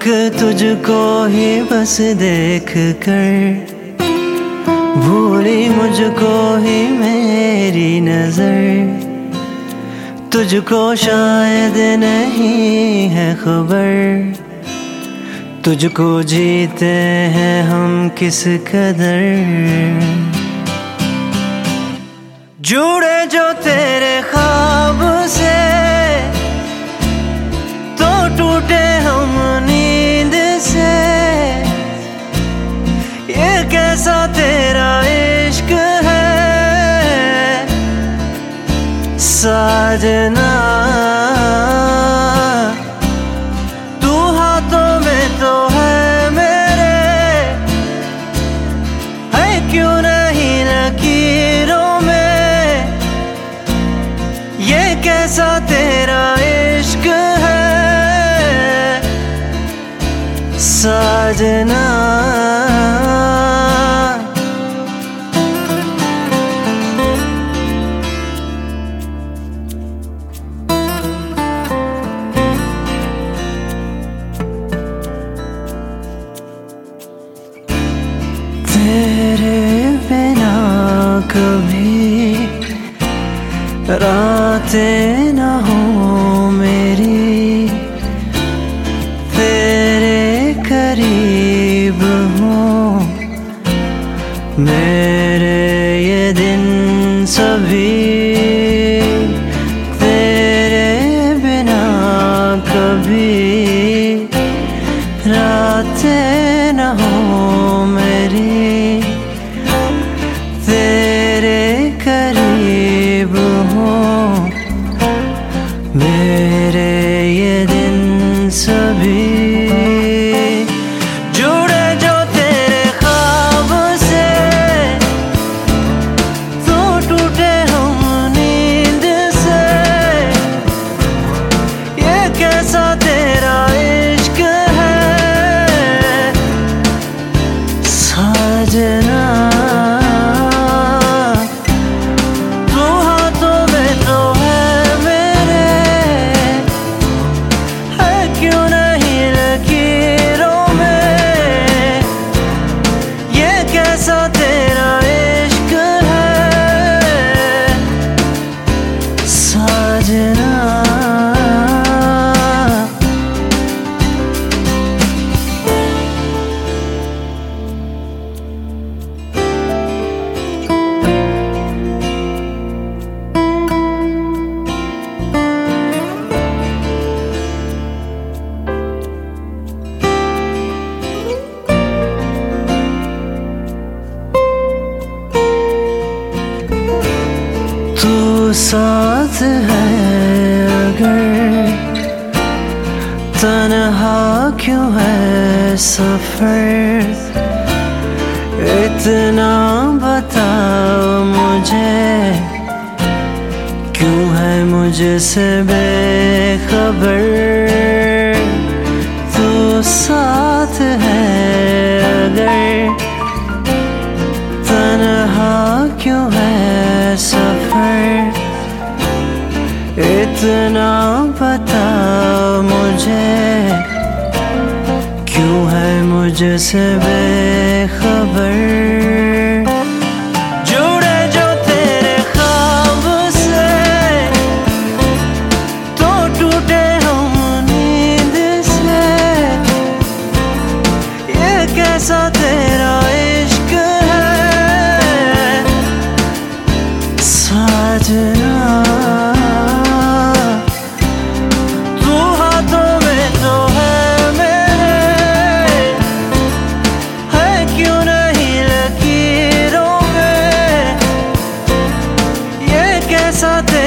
तुझको ही बस देख कर भूली मुझको ही मेरी नजर। तुझको शायद नहीं है खबर, तुझको जीते हैं हम किस कदर। जुड़े जो तेरे ख्वाब से तो टूटे हम नींद से। ये कैसा तेरा इश्क है साजना, तू हाथों में तो है मेरे, है क्यों नहीं लकीरों में। ये कैसा तेरा इश्क है साजना। तेरे बिना कभी रातें न हो मेरी, तेरे करीब हूँ मेरे ये दिन सभी। तेरे बिना कभी रातें न हो मेरी, तेरे करीब हूँ मेरे ये दिन सभी। जुड़े जो तेरे ख्वाब से तो टूटे हम नींद से। ये कैसा तेरा इश्क है साजना, तू हाथों में तो है मेरे, है क्यों नहीं लकीरों में। ये कैसा तेरा इश्क है साजना। तू साथ है अगर तन्हा क्यों है सफर। इतना बताओ मुझे क्यों है मुझसे बेखबर। तू साथ है अगर तन्हा क्यों है सफर। इतना बता मुझे क्यों है मुझसे बेखबर। जुड़े जो तेरे ख्वाब से तो टूटे हम नींद से। ये कैसा तेरा इश्क है साजना, तू हाथों में तो है मेरे, है क्यों नहीं लकीरों में। ये कैसा